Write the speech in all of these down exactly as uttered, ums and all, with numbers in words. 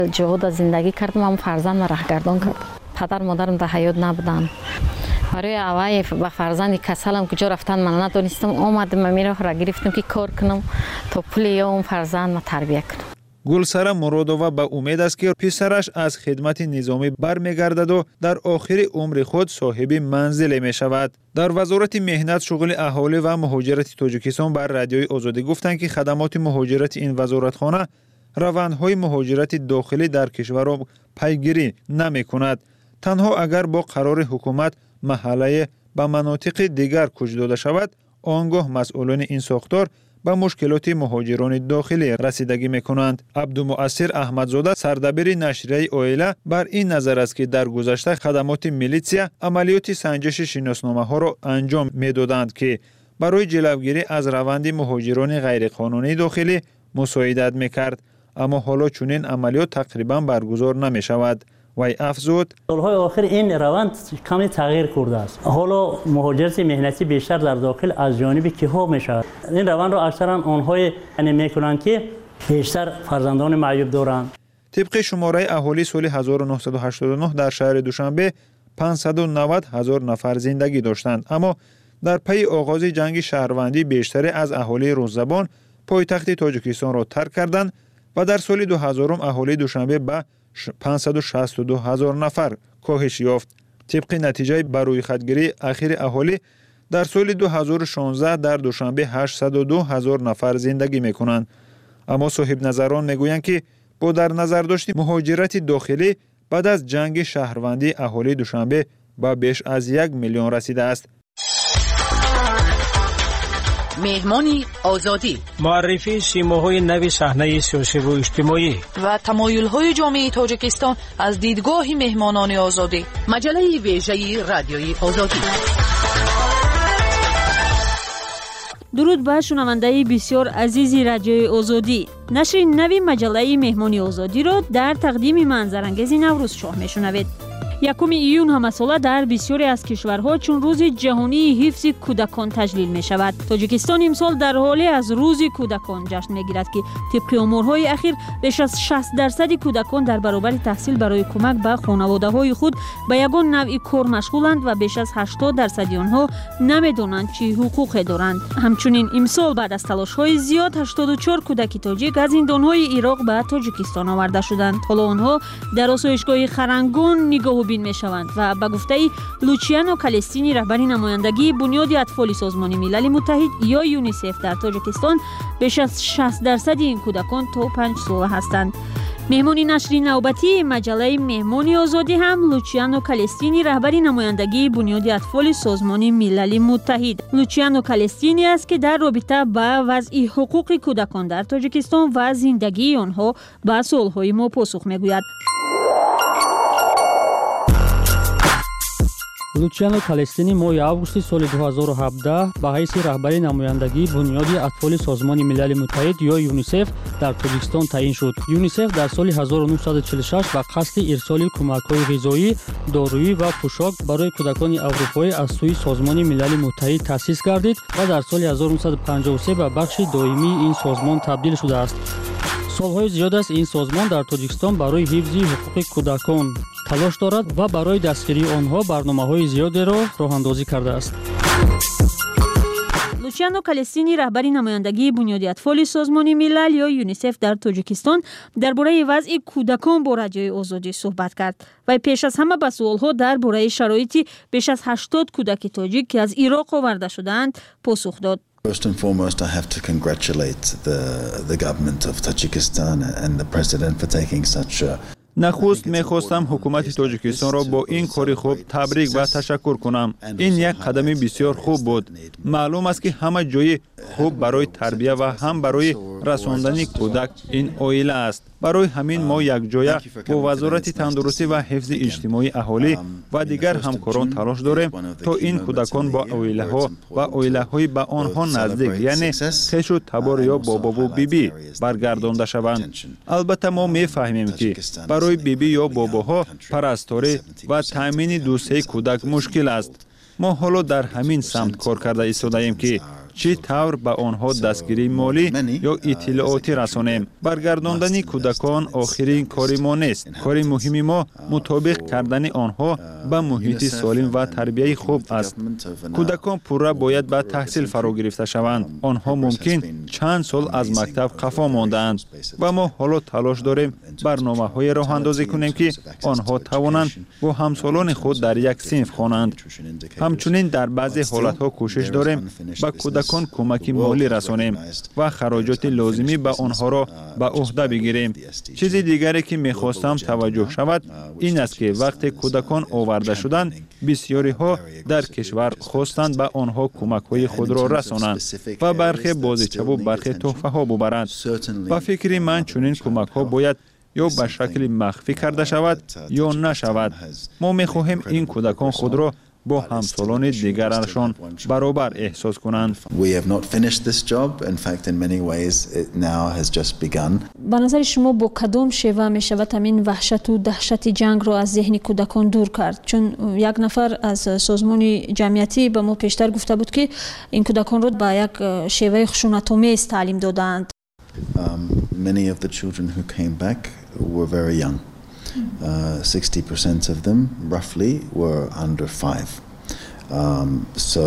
جهود زندگی کردم، هم فرزند راه گردان کردم. پدر مادرم در حیات نبودن. برای اوای با فرزند کسلم کجا رفتن من ندونستم. اومدم میراه را گرفتم که کار کنم تا پول یا اون فرزند ما تربیت کنم. گلسره مرادووا با امید است که پسرش از خدمت نظامی برمیگردد و در آخر عمر خود صاحب منزل می شود. در وزارت مهنت، شغل اهالی و مهاجرت تاجیکستان بر رادیوی آزادی گفتند که خدمات مهاجرت این وزارتخانه روندهای مهاجرت داخلی در کشور را پیگیری نمی کند. تنها اگر با قرار حکومت محله به مناطق دیگر کوچ داده شود، آنگاه مسئولان این ساختار به مشکلات مهاجران داخلی رسیدگی میکنند. عبدالمؤثر احمدزاده سردبیر نشریه اویلا بر این نظر است که در گذشته خدمات میلیسیا عملیات سنجش شناسنامه ها را انجام میدادند که برای جلوگیری از روند مهاجران غیرقانونی داخلی مساعدت میکرد، اما حالا چنین عملیات تقریبا برگزار نمی شود. وی افزود: سالهای آخر این روند کمی تغییر کرده است. حالا مهاجرت مهنتی بیشتر در داخل از جانب کیها می شود. این روند را اکثرا آنهای یعنی میکنند که بیشتر فرزندان معیوب دارند. طبق شماره اهالی سال هزار و نهصد و هشتاد و نه در شهر دوشنبه پانصد و نود هزار نفر زندگی داشتند، اما در پی آغاز جنگ شهروندی بیشتر از اهالی روززبان پایتخت تاجیکستان را ترک کردند و در سال دو هزار اهالی دوشنبه به پانصد و شصت و دو هزار نفر کاهش یافت. طبق نتیجه بروی خودگیری اخیر اهالی در سال دو هزار و شانزده در دوشنبه هشتصد و دو هزار نفر زندگی میکنند. اما صاحب نظران میگویند که با در نظر داشت مهاجرت داخلی بعد از جنگ شهروندی اهالی دوشنبه به بیش از یک میلیون رسیده است. مهمانی آزادی، معرفی شیماهای نو صحنه سیاسی و اجتماعی و تمایل‌های جامعه تاجیکستان از دیدگاه مهمانان آزادی. مجله ویژه رادیوی آزادی. درود به شنونده بسیار عزیزی رادیوی آزادی. نشر نوی مجله مهمانی آزادی را در تقدیم منظرانگیز نوروز شاه میشنوید. یکم ایون همساله در بسیاری از کشورها چون روز جهانی حفظ کودکان تجلیل می شود. تاجیکستان امسال در حالی از روز کودکان جشن می گیرد که طبق آمارهای اخیر بیش از شصت درصد کودکان در برابر تحصیل برای کمک به خانواده های خود به یگان نوع کار مشغولند و بیش از هشتاد درصد آنها نمیدانند چه حقوقی دارند. همچنین امسال بعد از تلاش های زیاد هشتاد و چهار کودک تاجیک از زندانهای عراق به تاجیکستان آورده شدند. حالا آنها در آسایشگاه خرنگون نگاه بین می شوند و به گفته لوچیانو کالستینی رهبر نمایندگی بنیاد اطفال سازمان ملل متحد یا یونیسف در تاجیکستان بیش از شصت درصد این کودکان تا پنج ساله هستند. مهمانی نشر نوبتی مجله مهمانی آزادی هم لوچیانو کالستینی رهبر نمایندگی بنیاد اطفال سازمان ملل متحد. لوچیانو کالستینی است که در رابطه با وضع حقوق کودکان در تاجیکستان و زندگی آنها به سوالهای ما پاسخ میگوید. لوچیانو کالستینی ماه август соли دو هزار و هفده به حیث رهبر نمایندگی بنیاد اطفال سازمان ملل متحد یا یونیسف در تاجیکستان تعیین شد. یونیسف در سال هزار و نهصد و چهل و شش به قصد ارسال کمک‌های غذایی، دارویی و پوشاک برای کودکان اروپایی از سوی سازمان ملل متحد تأسیس گردید و در سال هزار و نهصد و پنجاه و سه به بخش دائمی این سازمان تبدیل شده است. سالهای زیاد است این سازمان در تاجیکستان برای حفظ حقوق کودکان تلاش دارد و برای دستگیری آنها برنامه‌های زیادی را راه‌اندازی کرده است. لوچیانو کالستینی رهبر نمایندگی بنیاد اطفال سازمان ملل یا یونیسف در تاجیکستان درباره وضع کودکان با رادیوی آزادی صحبت کرد و پیش از همه به سوال‌ها درباره شرایط بیش از هشتاد کودک تاجیک که از عراق آورده شدند پاسخ داد. First and foremost, I have to congratulate the the government of Tajikistan and the president for taking such a نخست میخواستم حکومت تاجیکستان را با این کار خوب تبریک و تشکر کنم. این یک قدم بسیار خوب بود. معلوم است که همه جای خوب برای تربیت و هم برای رساندن کودک این عائله است. برای همین ما یک جای با وزارت تندرستی و حفظ اجتماعی اهالی و دیگر همکاران تلاش داریم تا این کودکان با عائله ها و عائله های به آنها نزدیک یعنی خیش و تبار یا بابا و بیبی برگردانده شوند. البته ما میفهمیم که برای بیبی یا باباها پرستاری و تامین دو سه کودک مشکل است. ما حالا در همین سمت کار کرده ایستاده ایم که چی طور به آنها دستگیری مالی یا اطلاعاتی رسانیم. برگرداندن کودکان آخرین کاری ما نیست. کار مهمی ما مطابق کردن آنها به محیط سالم و تربیت خوب است. کودکان پورا باید به تحصیل فرا گرفته شوند. آنها ممکن چند سال از مکتب قفا ماندند و ما حالا تلاش داریم برنامه‌های راه اندازی کنیم که آنها توانند با همسالان خود در یک صنف خوانند. همچنین در بعضی حالت‌ها کوشش داریم به کودکان کمک مالی رسانیم و خراجات لازمی به آنها را به عهده بگیریم. چیز دیگری که می‌خواستم توجه شود این است که وقتی کودکان آورده شدند بسیاری ها در کشور خواستند به آنها کمک‌های خود را رسانند و برخی بازیچه و برخی تحفه ها ببرند. و فکر من چنین کمک ها باید یا به شکل مخفی کرده شود یا نشود. ما می‌خواهیم این کودکان خود را با همسالان دیگرشان برابر احساس کنند. به نظر شما با کدام شیوه می شود همین وحشت و دهشت جنگ را از ذهن کودکان دور کرد؟ چون یک نفر از سازمان جمعیتی به ما پیشتر گفته بود که این کودکان را به یک شیوه خشونت‌آمیز تعلیم دادند. Many of the children who came back were very young. Uh, sixty percent of them, roughly, were under five. Um, so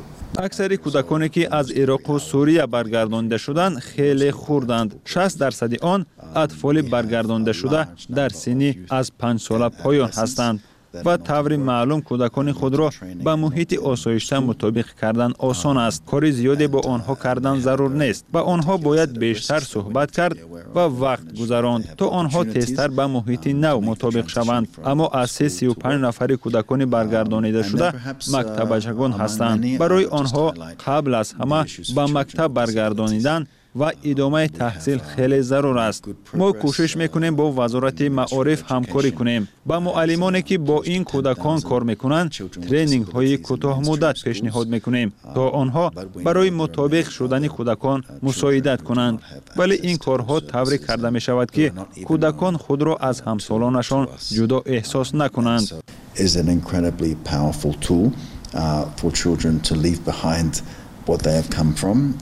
اکثر کودکانی که از عراق و سوریه برگردانده شدند خیلی خوردند. شصت درصد آن اطفال برگردانده شده در سنی از پنج ساله پایان هستند و طور معلوم کودکان خود را به محیط آسایشته مطابق کردن آسان است. کار زیادی با آنها کردن ضرور نیست و آنها باید بیشتر صحبت کرد و وقت گذراند تا آنها تیزتر به محیط نو مطابق شوند. اما از سی و پنج نفر کودکان برگردانیده شده مکتب بچگان هستند. برای آنها قبل از همه به مکتب برگردانیدن و ادامه تحصیل خیلی ضرور است. ما کوشش میکنیم با وزارت معارف همکاری کنیم. با معلمانی که با این کودکان کار میکنند ترینینگ های کوتاه مدت پیشنهاد میکنیم تا آنها برای مطابق شدن کودکان مساعدت کنند. ولی این کارها طوری کرده می شود که کودکان خود را از همسالانشان جدا احساس نکنند. is an incredibly powerful tool uh, for children to leave behind what they have come from.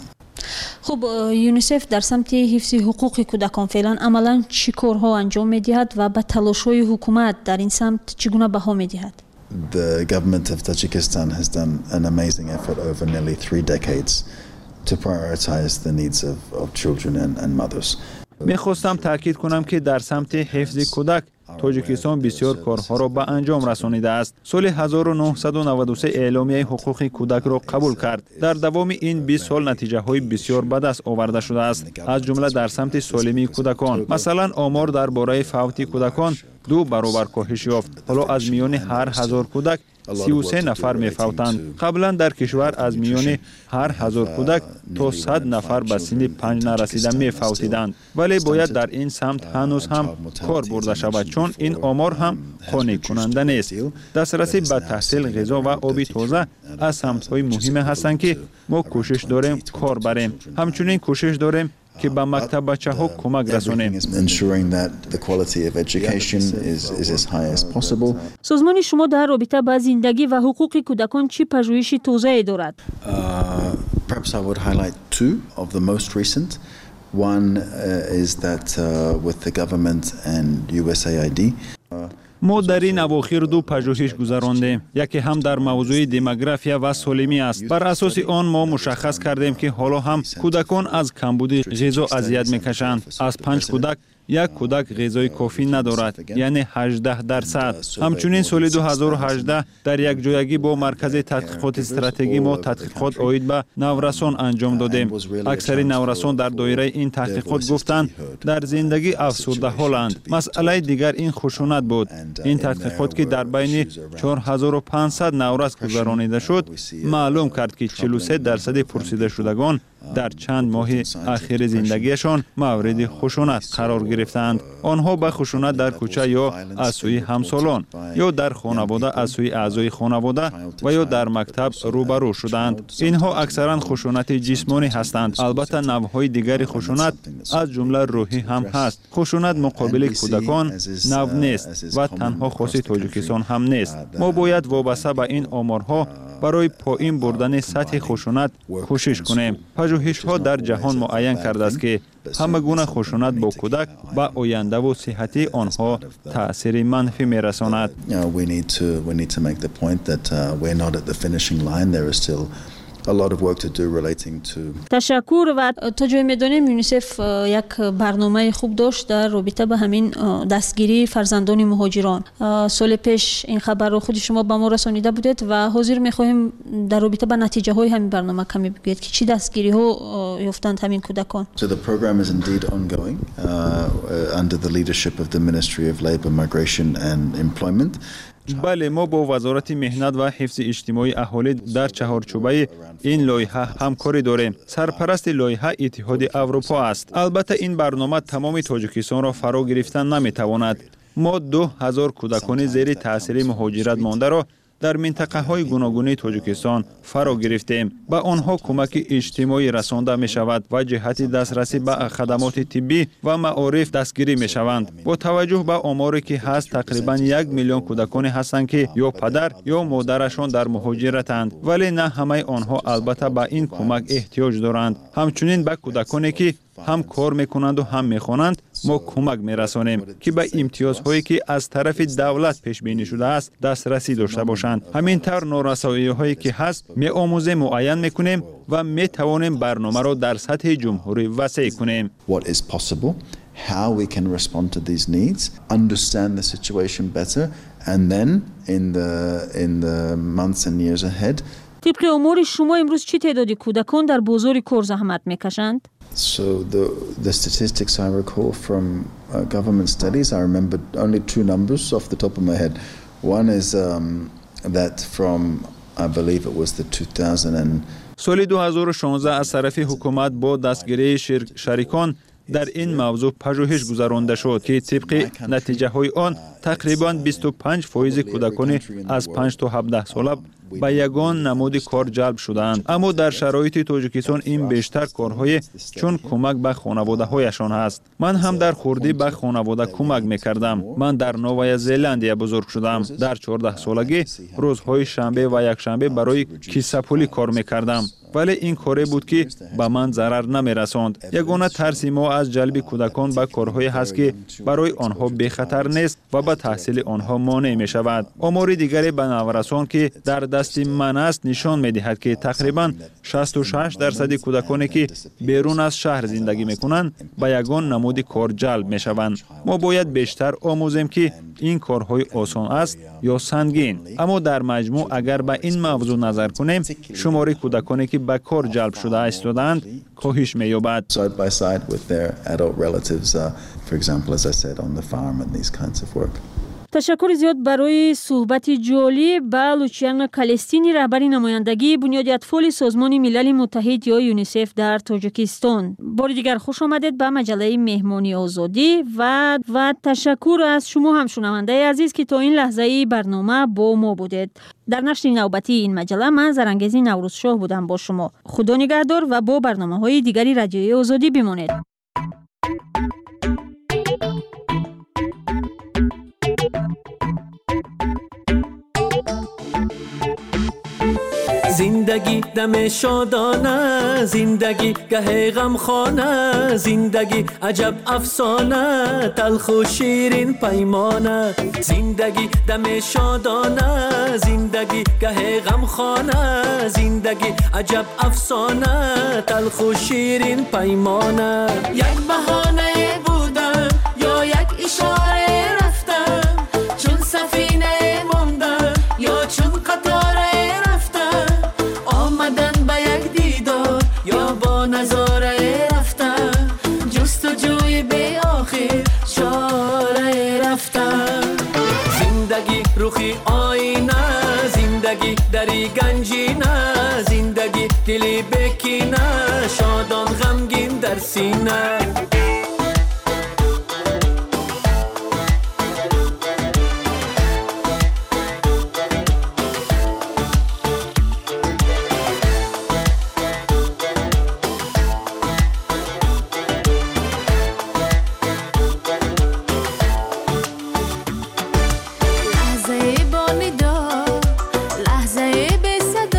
خب یونیسف در سمت حفظ حقوق کودکان فعلا عملا چی کارها انجام می‌دهد و به تلاش‌های حکومت در این سمت چگونه بها می‌دهد؟ The government of Tajikistan has done an amazing effort over nearly three decades to prioritize the needs of, of children and, and mothers. میخواستم تاکید کنم که در سمت حفظ کودک تاجیکستان بسیار کارها را به انجام رسانیده است. سال هزار و نهصد و نود و سه اعلامیه حقوق کودک را قبول کرد. در دوام این بیست سال نتیجه های بسیار به دست آورده شده است، از جمله در سمت سالمی کودکان. مثلا آمار درباره فوت کودکان دو برابر کاهش یافت. حالا از میان هر هزار کودک سی و سه نفر می‌فوتند. قبلا در کشور از میان هر هزار کودک تا صد نفر به سن پنج نرسیده می‌فوتیدند. ولی باید در این سمت هنوز هم کار برده شود، چون این آمار هم قانع کننده نیست. دسترسی به تحصیل، غذا و آب تازه از سمت‌های مهم هستند که ما کوشش داریم کار بریم. همچنین کوشش داریم که به مکتب بچه ها کمک رسانیم. سازمان شما در رابطه با زندگی و حقوق کودکان چی پژوهش توسعه دارد؟ Perhaps I would highlight two of the most recent. One uh, is that uh, with the government and U S A I D. ما در این اواخر دو پژوهش گذراندیم. یکی هم در موضوع دموگرافیا و سالمی است. بر اساس آن ما مشخص کردیم که حالا هم کودکان از کمبود غذا اذیت میکشند. از پنج کودک یک کودک غذای کافی ندارد، یعنی هجده درصد. همچنین سال دو هزار و هجده در یک جایگی با مرکز تحقیقات استراتژی ما تحقیقات عاید به نورسان انجام دادیم. اکثر نورسان در دایره این تحقیقات گفتند در زندگی افسرده حالند. مسئله دیگر این خشونت بود. این تحقیقات که در بین چهار هزار و پانصد نورس گذرانیده شد معلوم کرد که چهل و سه درصد پرسیده شدگان در چند ماه اخیر زندگیشان مورد خشونت قرار گرفتند. آنها به خشونت در کوچه یا از سوی همسالان یا در خانواده از سوی اعضای خانواده و یا در مکتب روبرو شدند. اینها اکثرا خشونت جسمانی هستند. البته نوع‌های دیگر خشونت از جمله روحی هم هست. خشونت مقابل کودکان نوع نیست و تنها خاص تاجیکستان هم نیست. ما باید وابسته به این آمارها برای پایین بردن سطح خشونت کوشش کنیم. پژوهش‌ها در جهان معین کرده است که همه گونه خشونت با کودک به آینده و صحت آنها تأثیر منفی می‌رساند. We need to we need to make the point that uh, we're not at the finishing line. There is still a lot of work to do relating to. تشکر. و تا جای میدونیم یونیسف یک برنامه خوب داشت در رابطه با همین دستگیری فرزندان مهاجران. سال پیش این خبر رو خود شما به ما رسانیده بودید و حاضر می‌خواهیم در رابطه با نتیجه های همین برنامه کمی بگویید که چی دستگیری ها یافتند همین کودکان. So the program is indeed ongoing uh, under the leadership of the Ministry of Labour, Migration and Employment. بله، ما با وزارت مهنت و حفظ اجتماعی اهالی در چهارچوبه این لایحه همکاری داریم. سرپرست لایحه اتحاد اروپا است. البته این برنامه تمام تاجیکستان را فرا گرفتن نمیتواند. ما دو هزار کودکان زیر تاثیر مهاجرت مانده را در منطقه های گوناگون تاجیکستان فرا گرفتیم. به آنها کمک اجتماعی رسانده می شود و جهت دسترسی به خدمات طبی و معارف دستگیری می شوند. با توجه به آماری که هست، تقریبا یک میلیون کودکان هستند که یا پدر یا مادرشان در مهاجرتند، ولی نه همه آنها البته به این کمک احتیاج دارند. همچنین به کودکانی که هم کار میکنند و هم میخوانند ما کمک میرسانیم که به امتیازهایی که از طرف دولت پیش بینی شده است دسترسی داشته باشند. همینطور نارسایی هایی که هست می آموزیم، معین میکنیم و می توانیم برنامه را در سطح جمهوری وسیع کنیم. What is possible, how we can respond to these needs, understand the situation better, and then in the in the months and years ahead. طبق امور شما امروز چی تعدادی کودکان در بازار کار زحمت میکشند؟ So the the statistics I recall from uh, government studies, I remember only two numbers off the top of my head. One is um, that from, I believe it was the two thousand and سال دو هزار و شانزده از طرف حکومت با دستگیری شریکان در این موضوع پژوهش گذرانده شد که طبق نتیجه های آن تقریباً بیست و پنج فیصد کودکان از پنج تا هفده ساله به یگان نمود کار جلب شدند. اما در شرایط تاجیکستان این بیشتر کارهای چون کمک به خانواده هایشان است. من هم در خوردی به خانواده کمک میکردم. من در نوآ زلندیا بزرگ شدم. در چهارده سالگی روزهای شنبه و یک شنبه برای کیسه-پولی کار میکردم. ولی این کاری بود که به من ضرر نمیرساند. یگانه ترس ما از جلب کودکان به کارهایی هست که برای آنها بی خطر نیست و به تحصیل آنها مانع می شود. آمار دیگری به نورسان که در دست من است نشان می دهد که تقریبا شصت و شش درصد کودکانی که بیرون از شهر زندگی می کنند به یگان نمود کار جلب می شوند. ما باید بیشتر آموزیم که این کارهای آسان است یا سنگین. اما در مجموع اگر به این موضوع نظر کنیم، شمار کودکانی که به کار جلب شده ایستادند کاهش می‌یابد. Side by side with their adult relatives, uh, for example, as I said, on the farm and these kinds of work. تشکر زیاد برای صحبت جالب با لوچیان کالستینی، رهبر نمایندگی بنیاد اطفال سازمان ملل متحد یا یونیسف در تاجیکستان. بار دیگر خوش آمدید به مجله مهمانی آزادی و و تشکر از شما هم شنونده عزیز که تا این لحظه برنامه با ما بودید. در نشر نوبتی این مجله من زرنگزی نوروزشاه بودم با شما. خدا نگهدار و با برنامه‌های دیگری رادیوی آزادی بمانید. زندگی دم شادانه، زندگی گه غمخانه، زندگی عجب افسانه، تلخ و شیرین پیمانه. زندگی دم شادانه، زندگی گه غمخانه، زندگی عجب افسانه، تلخ و شیرین پیمانه. یک بهانه بودم یا یک اشاره رفتم، چون سفینه ماندم یا چون قطاره یا با نظاره رفتم، جستجوی به آخر چاره رفتم. زندگی روخی آینه، زندگی دری گنجینه، زندگی دلی بکینه، شادان غمگین در سینه. لحظه با ندا، لحظه به صدا،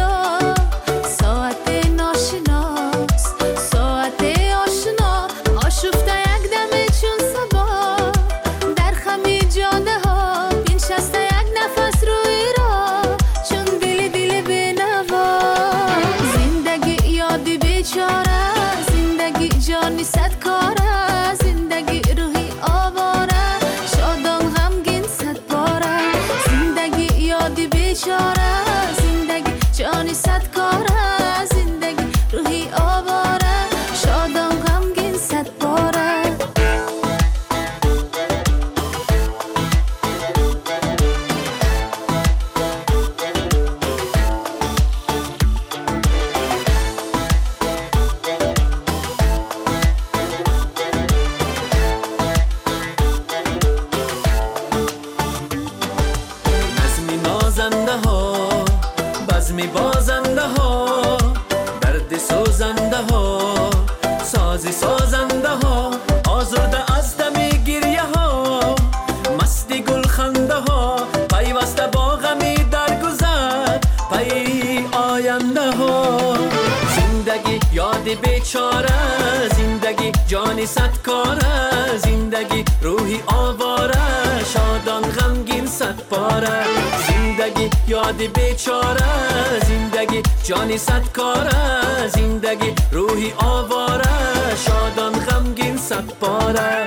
بیچاره، زندگی جانی صدکاره، زندگی روحی آواره، شادان غمگین صد پاره. زندگی یاد بیچاره، زندگی جانی صدکاره، زندگی روحی آواره، شادان غمگین صد پاره.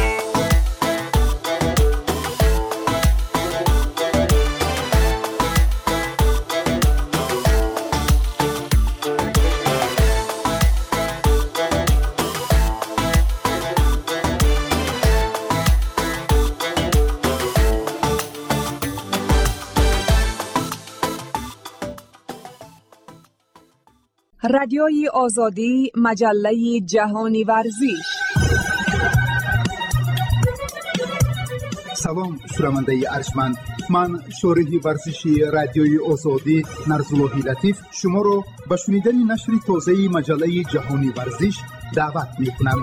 رادیوی آزادی، مجله جهانی ورزش. سلام شنونده ارجمند، من شارح ورزشی رادیوی آزادی نرزالله لطیف شما را به شنیدن نشر تازه مجله جهانی ورزش دعوت می‌کنم.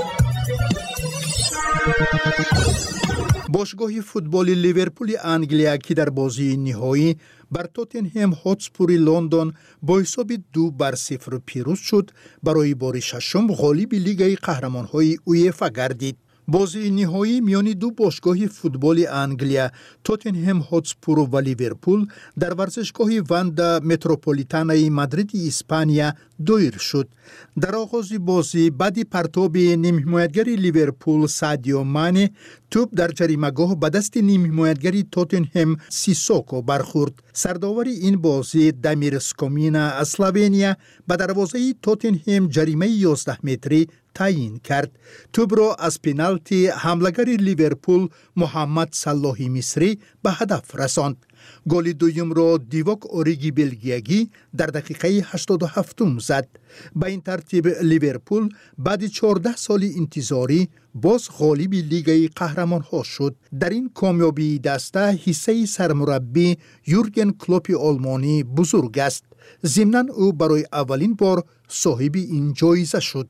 باشگاه فوتبال لیورپول انگلیا که در بازی نهایی بر توتنهم هاتسپور لندن با حساب دو بر صفر پیروز شد، برای بار ششم غالب لیگ قهرمان‌های اویفا گردید. بازی نهایی میان دو باشگاه فوتبال انگلیا، توتنهم هاتسپور و لیورپول، در ورزشگاه واندا متروپولیتانو مادرید اسپانیا دایر شد. در آغاز بازی بعد پرتاب نیم حمایتگر لیورپول سادیو مانه توپ در جریمه‌گاه به دست نیم حمایتگر توتنهم سیسوکو برخورد. سرداور این بازی دامیر سکومینا از اسلوونیا به دروازه توتنهم جریمه یازده متری تعیین کرد. توپ را از پنالتی حمله‌گر لیورپول محمد صلاحی مصری به هدف رساند. گل دوم را دیوک اوریگی بلگیایی در دقیقه هشتاد و هفت زد. به این ترتیب لیورپول بعد چهارده سال انتظاری باز غالب لیگ قهرمان‌ها شد. در این کامیابی دسته حصه سرمربی یورگن کلوپ آلمانی بزرگ است. ضمناً او برای اولین بار صاحب این جایزه شد.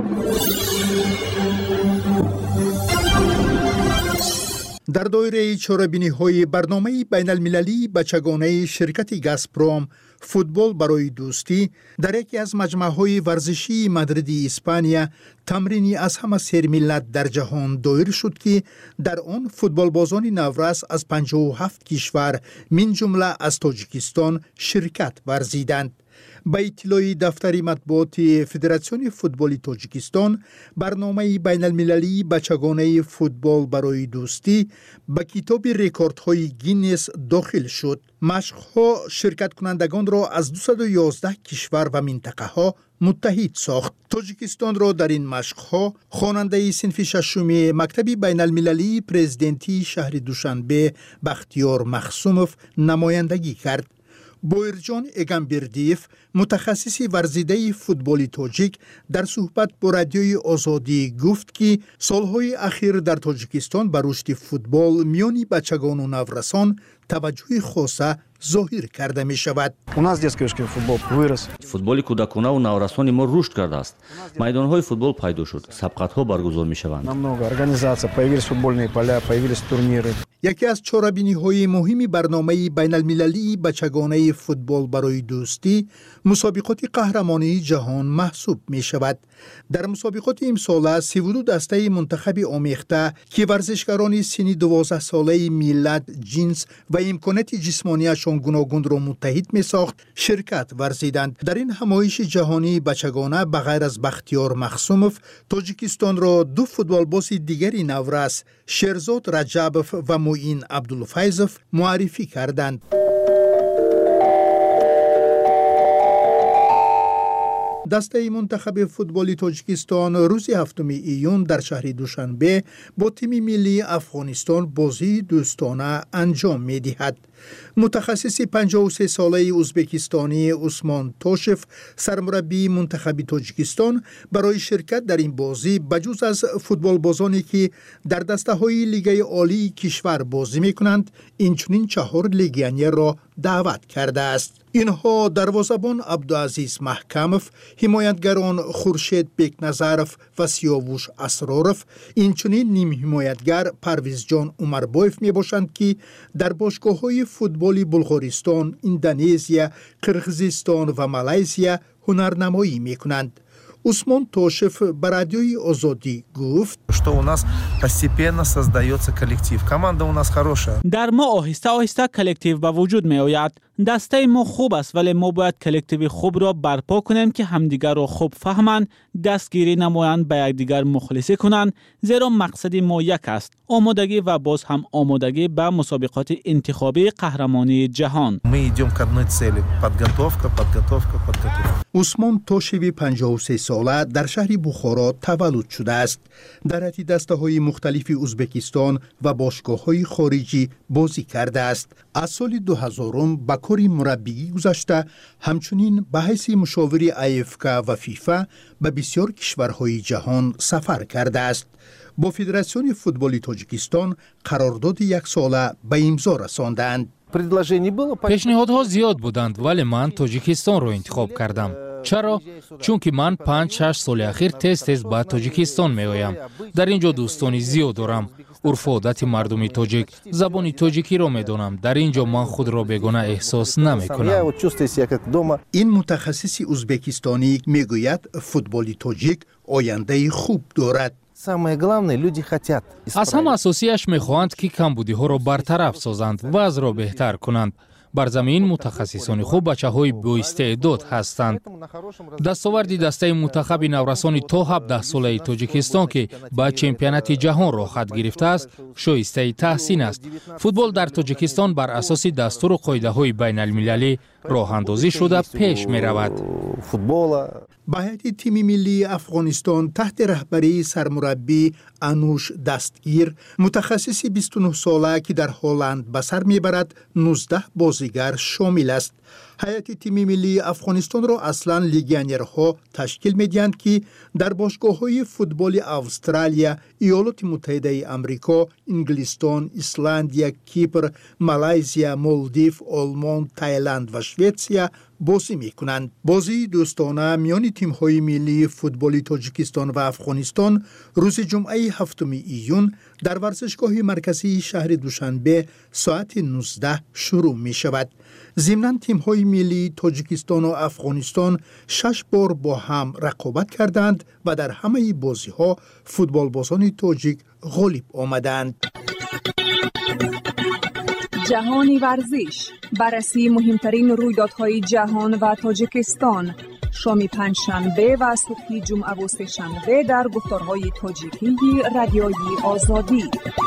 در دایره چهاربینی‌های برنامه بین المللی بچگانه شرکت گازپروم فوتبال برای دوستی در یکی از مجمع‌های ورزشی مادرید اسپانیا تمرینی از همه سیر ملت در جهان دایر شد که در آن فوتبال بازان نورس از پنجاه و هفت کشور من جمله از تاجیکستان شرکت ورزیدند. به اطلاع دفتر مطبوعات فدراسیون فوتبال تاجیکستان، برنامه بین المللی بچگانه فوتبال برای دوستی به کتاب رکوردهای گینس داخل شد. مشق‌ها شرکت کنندگان را از دویست و یازده کشور و منطقه ها متحد ساخت. تاجیکستان را در این مشق‌ها خواننده صنف ششم مکتب بین المللی پرزیدنتی شهر دوشنبه بختیار مخصوموف نمایندگی کرد. بویرجان اگمبردیف متخصص ورزیده فوتبال تاجیک در صحبت با رادیوی آزادی گفت که سالهای اخیر در تاجیکستان بر رشد فوتبال میان بچگان و نورسان توجه خاصه ظاهر کرده می شود. فوتبال کودکانه و نورسان ما رشد کرده است. میدانهای فوتبال پیدا شد. سبقت‌ها برگزار می شوند. یکی از چهاربینی‌های مهم برنامه بین المللی بچگانه فوتبال برای دوستی مسابقات قهرمانی جهان محسوب می شود. در مسابقات امساله سی و دو دسته منتخب آمیخته که ورزشکاران سنی دوازده ساله ملت، جنس و امکانات جسمانیشان گوناگون را متحد می ساخت شرکت ورزیدند. در این همایش جهانی بچگانه بغیر از بختیار مخصوموف، تاجیکستان را دو فوتبالباز دیگری نورس، شیرزاد رجبوف و معین عبدالفیضوف معرفی کردند. دسته منتخب فوتبال تاجیکستان روز هفتم ایون در شهر دوشنبه با تیم ملی افغانستان بازی دوستانه انجام می دهد. متخصص پنجاه و سه ساله ازبکستانی عثمان توشف سرمربی منتخب تاجیکستان برای شرکت در این بازی بجز از فوتبال بازانی که در دسته های لیگ عالی کشور بازی می کنند اینچنین چهار لیگیونر را دعوت کرده است. اینها دروازه‌بان عبدالعزیز محکموف، حمایتگران خورشید بیکنظروف و سیاووش اسراروف، اینچنین نیم حمایتگر پرویز جان عمربایف می باشند که در باشگاه‌های فوتبال بلغارستان، اندونزیا، قرقیزستان و مالزیا هنرنمایی می کنند. عثمان توشف به رادیوی آزادی گفت что у нас постепенно создается коллектив. Команда у нас хорошая. در ما آهسته آهسته کلکتیو به وجود می آید. دسته ما خوب است ولی ما باید کلکتیو خوب را برپا کنیم که همدیگر را خوب فهمند، دستگیری نمایند، به یکدیگر مخلصی کنند، زیرا مقصد ما یک است: آمادگی و باز هم آمادگی به مسابقات انتخابی قهرمانی جهان. Мы идем к одной цели: подготовка, подготовка, подготовка. عثمان توشوی پنجاه و سه ساله در شهر بخارا تولد شده است. در حتی دسته‌های مختلف ازبکستان و باشگاه‌های خارجی بازی کرده است. از سال دو هزار به کار مربیگی گذشته، همچنین به حیث مشاور ای اف کی و فیفا به بسیار کشورهای جهان سفر کرده است. با فدراسیون فوتبال تاجیکستان قرارداد یک ساله به امضا رساندند. پیشنهادها زیاد بودند ولی من تاجیکستان را انتخاب کردم. چرا؟ چون که من پنج شش سال اخیر تیز تیز به تاجیکستان می آیم. در اینجا دوستانی زیاد دارم. عرف و عادت مردم تاجیک، زبان تاجیکی را می دانم. در اینجا من خود را بیگانه احساس نمی کنم. این متخصص ازبکستانی می گوید فوتبال تاجیک آینده خوب دارد. از هم اساسیش می خواهند که کمبودی ها را برطرف سازند و از را بهتر کنند. بر زمین متخصصان خوب بچه های با استعداد هستند. دستاوردی دسته منتخب نورسان تا هفده ساله تاجیکستان که با چمپیونات جهان را خط گرفته است شایسته تحسین است. فوتبال در تاجیکستان بر اساس دستور و قاعده های بین المللی راه اندازی شده پیش می رود. به هیئت تیم ملی افغانستان تحت رهبری سرمربی انوش دستگیر، متخصص بیست و نه ساله که در هلند به سر میبرد، نوزده بازیگر شامل است. هیئت تیم ملی افغانستان را اصلا لیگیونرها تشکیل میدهند که در باشگاه‌های فوتبال استرالیا، ایالات متحده آمریکا، انگلستان، ایسلندیا، کیپر، مالایزیا، مالدیو، آلمان، تایلند و شویتسیا بازی میکنند. بازی دوستانه میان تیم‌های ملی فوتبال تاجیکستان و افغانستان روز جمعه هفتم ایون در ورزشگاه مرکزی شهر دوشنبه ساعت نوزده شروع می شود. ضمناً تیم‌های ملی تاجیکستان و افغانستان شش بار با هم رقابت کردند و در همه بازی‌ها فوتبالبازان تاجیک غالب آمدند. جهانی ورزش، بررسی مهمترین رویدادهای جهان و تاجیکستان، شام پنجشنبه و صبح جمعه و سه‌شنبه در گفتارهای تاجیکی رادیوی آزادی.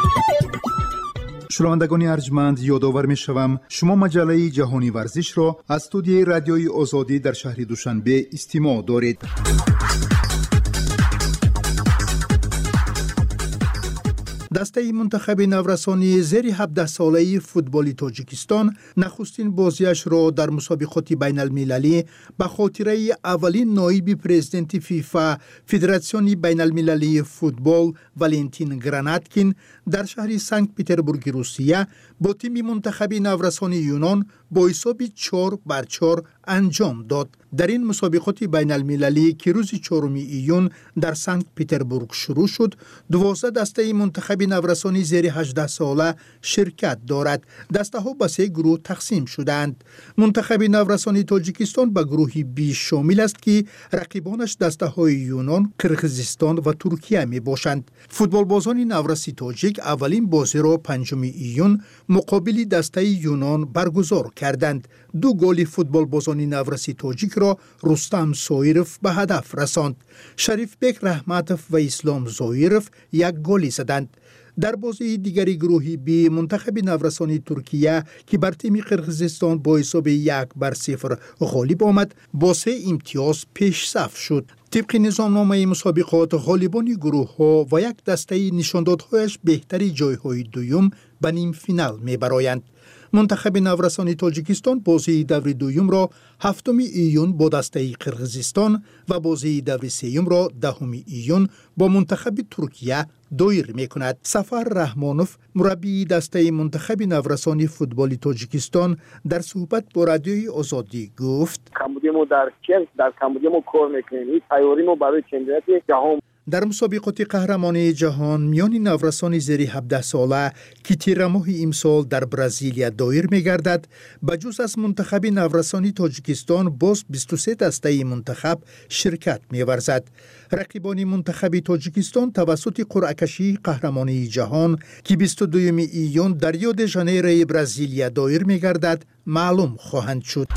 شنوندگان ارجمند، یادآور می‌شوم شما مجله جهانی ورزش را از استودیوی رادیوی آزادی در شهر دوشنبه استماع دارید. دسته منتخب نورسانی زیر هفده ساله فوتبال تاجیکستان نخستین بازیش را در مسابقات بین المللی به خاطره اولین نایب پرزیدنت فیفا فدراسیون بین المللی فوتبال والنتین گراناتکین در شهر سنت پترزبورگ روسیه با تیم منتخب نورسانی یونان با حساب چهار بر چهار انجام داد. در این مسابقات بین المللی که روز چهارم ایون در سنت پترزبورگ شروع شد، دوازده دسته منتخب نورسانی زیر هجده ساله شرکت دارد. دسته ها به سه گروه تقسیم شدند. منتخب نورسانی تاجیکستان به گروه بی شامل است که رقیبانش دسته های یونان، قرقیزستان و ترکیه می باشند. فوتبال بازان نورسی تاجیک اولین بازی را پنجم ایون مقابل دسته یونان برگزار کردند. دو گل فوتبال بازان نورسی تاجیک را رستم سایروف به هدف رساند. شریف بک رحمتوف و اسلام زایروف یک گل زدند. در بازی دیگری گروهی بی منتخب نورسانی ترکیه که بر تیم قرقیزستان با حساب یک بر صفر غالب آمد با سه امتیاز پیش صف شد. طبق نظامنامه مسابقات غالبان گروه ها و یک دسته نشاندادهایش بهتری جایهای دوم به نیم فینال می برایند. منتخب نورسانی تاجیکستان بازی دور دوم را هفتم ایون با دسته قرقیزستان و بازی دور سوم را دهم ایون با منتخب ترکیه دایر می کند. سفر رحمانوف مربی دسته منتخب نورسانی فوتبال تاجیکستان در صحبت با رادیوی آزادی گفت: کمبودی ما در کل در کمبودی ما کار میکنیم. تیاری ما برای چمپیونات جهان. در مسابقات قهرمانی جهان میان نورسان زیر هفده ساله که تیر ماه امسال در برزیلیا دایر می‌گردد، بجز از منتخب نورسانی تاجیکستان باز بیست و سه دسته منتخب شرکت می‌ورزد. رقیبان منتخب تاجیکستان توسط قرعه کشی قهرمانی جهان که بیست و دوم ایون در ریو د ژانیرو برزیلیا دایر می‌گردد معلوم خواهند شد.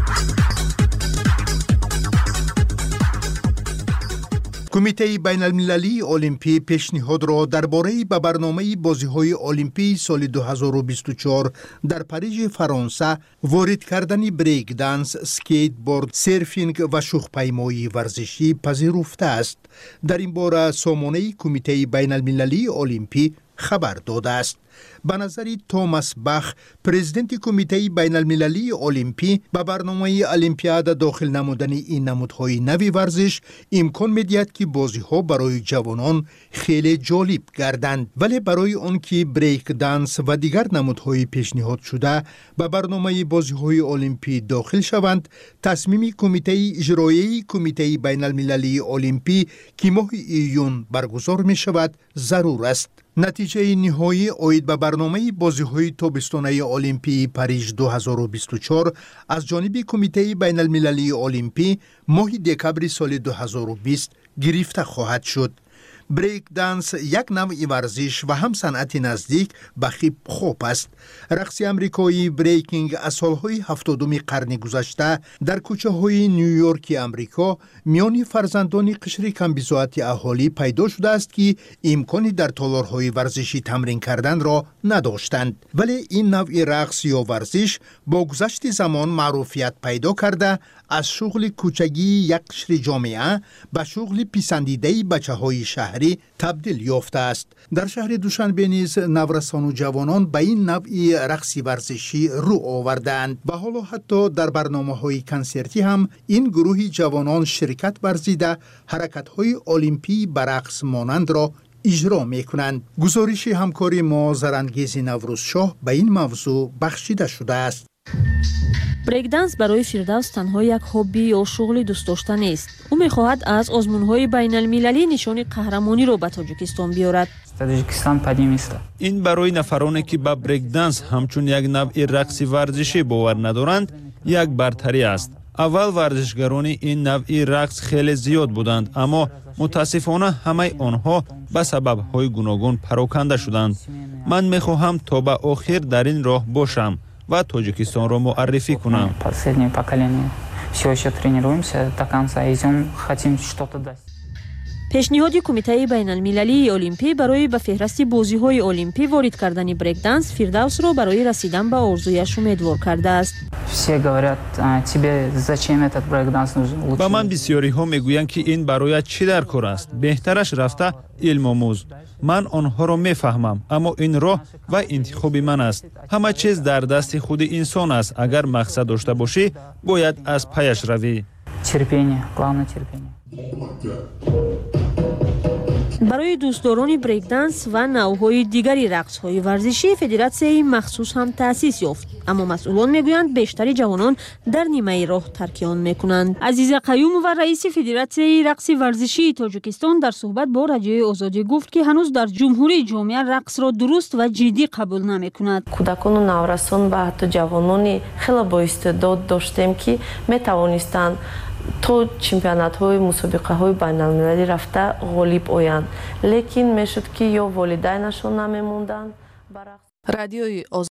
کمیته بین المللی المپی پیشنهاد را درباره به برنامه بازی‌های المپی سال دو هزار و بیست و چهار در پاریژ فرانسه وارد کردن بریک دنس، اسکیت بورد، سرفینگ و شوخ‌پیمایی ورزشی پذیرفته است. در این باره سامانه کمیته بین المللی المپی خبر داده است. به نظر توماس بخ، پرزیدنت کمیته بین المللی المپی، به برنامه المپیاد داخل نمودن این نمودهای نوی ورزش امکان می‌دهد که بازی‌ها برای جوانان خیلی جالب گردند، ولی برای آن که بریک دنس و دیگر نمودهای پیشنهاد شده به برنامه بازی‌های المپی داخل شوند، تصمیم کمیته اجرایی کمیته بین المللی المپی که ماه ایون برگزار می‌شود ضرور است. نتیجه نهایی آید به برنامه بازی‌های تابستانه المپی پاریژ دو هزار و بیست و چهار از جانب کمیته بین المللی المپی ماه دکبر سال دو هزار و بیست گرفته خواهد شد. بریک دنس یک نوع ورزش و هم صنعت نزدیک به خیپ خوب است. رقص امریکایی بریکینگ از سالهای هفتادم قرن گذشته در کوچه های نیویورک امریکا میان فرزندان قشر کمبزاعت اهالی پیدا شده است که امکانی در تالارهای ورزشی تمرین کردن را نداشتند، ولی این نوع رقص یا ورزش با گذشت زمان معروفیت پیدا کرده از شغل کوچگی یک قشر جامعه به شغل پسندیده بچه های شهری تبدیل یافته است. در شهر دوشنبه نیز نورسان و جوانان به این نوع رقص ورزشی رو آوردند و حالا حتی در برنامه‌های کنسرتی هم این گروه جوانان شرکت ورزیده حرکت‌های المپی به رقص مانند را اجرا می‌کنند. گزارش همکاری ما زرانگیز نوروز شاه به این موضوع بخشیده شده است. بریک دنس برای فردوس تنها یک هابی یا شغل دوست داشته نیست. او می‌خواهد از آزمون‌های بین المللی نشان قهرمانی را به تاجیکستان بیارد. تاجیکستان قدیم است. این برای نفرانی که به بریک دنس همچون یک نوع رقص ورزشی باور ندارند یک برتری است. اول ورزشگران این نوع رقص خیلی زیاد بودند، اما متاسفانه همه آنها به سبب‌های گوناگون پراکنده شدند. من می‌خواهم تا به آخر در این راه باشم و تاجیکستان را معرفی کنم. Последнее поколение. Все еще тренируемся до конца, идем, хотим что-то дать. پیشنهاد کمیته بین المللی المپی برای به فهرست بازی‌های المپی وارد کردن بریک دنس فردوس را برای رسیدن به آرزویش امیدوار کرده است. Все говорят, тебе зачем этот break dance нужен? با من بسیاری ها میگویند که این برای چی در کار است؟ بهترش رفته علم آموز. من آنها را میفهمم، اما این راه و انتخاب من است. همه چیز در دست خود انسان است. اگر مقصد داشته باشی باید از پیش روی. Терпение, главное терпение. برای دوستداران بریک دنس و نوع‌های دیگری رقص‌های ورزشی فدراسیون مخصوص هم تأسیس یافت، اما مسئولان میگویند بیشتر جوانان در نیمه راه ترک آن میکنند. عزیزه قیوم و رئیس فدراسیون رقص ورزشی تاجیکستان در صحبت با رادیوی آزادی گفت که هنوز در جمهوری جامعه رقص را درست و جدی قبول نمیکند. کودکان و نورسان و حتی جوانانی خیلی با استعداد داشتیم که میتوانستند تو چمپیونات های مسابقه های بین المللی رفته غالب آیند، لیکن میشد که یا والدینشون نمیموندند. رادیوی